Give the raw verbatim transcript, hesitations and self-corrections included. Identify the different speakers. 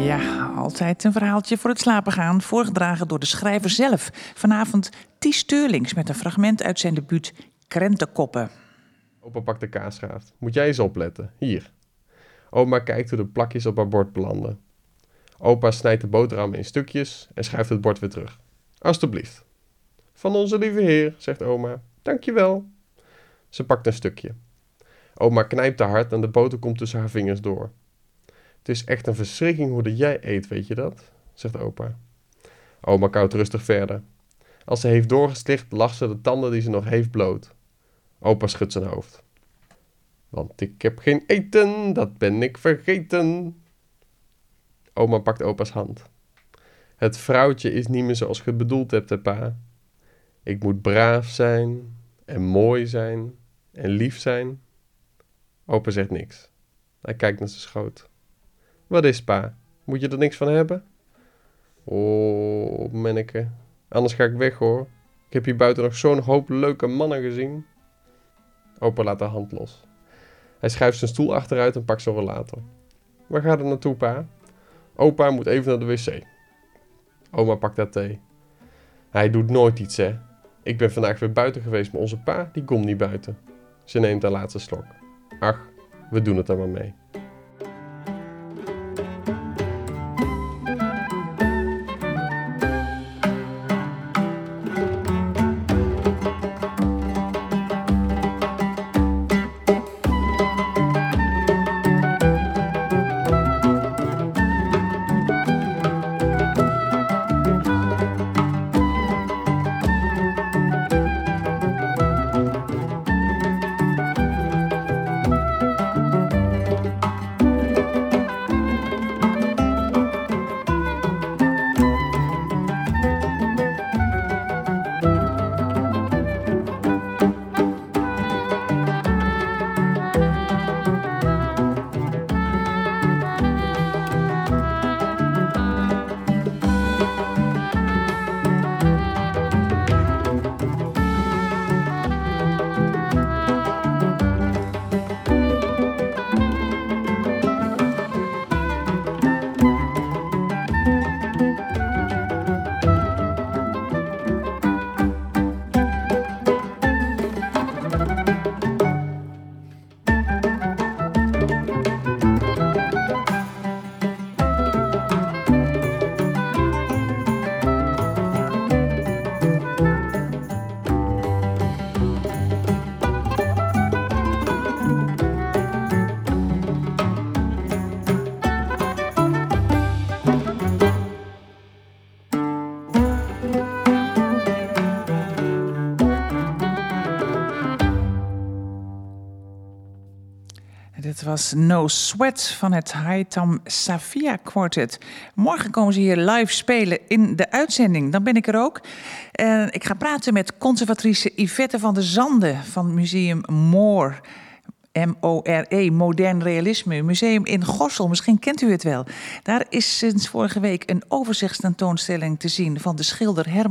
Speaker 1: Ja, altijd een verhaaltje voor het slapen gaan. Voorgedragen door de schrijver zelf. Vanavond Ties Steurlings met een fragment uit zijn debuut Krentenkoppen.
Speaker 2: Opa pakt de kaasschaaf. Moet jij eens opletten. Hier. Oma kijkt hoe de plakjes op haar bord belanden. Opa snijdt de boterham in stukjes en schuift het bord weer terug. Alsjeblieft. Van onze lieve heer, zegt oma. Dankjewel. Ze pakt een stukje. Oma knijpt te hard en de boter komt tussen haar vingers door. Het is echt een verschrikking hoe dat jij eet, weet je dat? Zegt opa. Oma kauwt rustig verder. Als ze heeft doorgeslikt, lacht ze de tanden die ze nog heeft bloot. Opa schudt zijn hoofd. Want ik heb geen eten, dat ben ik vergeten. Oma pakt opa's hand. Het vrouwtje is niet meer zoals je het bedoeld hebt, hè, pa. Ik moet braaf zijn en mooi zijn en lief zijn. Opa zegt niks. Hij kijkt naar zijn schoot. Wat is, pa? Moet je er niks van hebben? Oh, manneke. Anders ga ik weg, hoor. Ik heb hier buiten nog zo'n hoop leuke mannen gezien. Opa laat haar hand los. Hij schuift zijn stoel achteruit en pakt zijn rollator. Waar gaat het naartoe, pa? Opa moet even naar de wc. Oma pakt haar thee. Hij doet nooit iets, hè. Ik ben vandaag weer buiten geweest, maar onze pa, die komt niet buiten. Ze neemt haar laatste slok. Ach, we doen het er maar mee.
Speaker 1: Dit was No Sweat van het Haitham Safia Quartet. Morgen komen ze hier live spelen in de uitzending. Dan ben ik er ook. Uh, ik ga praten met conservatrice Yvette van der Zanden van Museum More. M O R E, Modern Realisme, een museum in Gorssel. Misschien kent u het wel. Daar is sinds vorige week een overzichtstentoonstelling te zien van de schilder Herman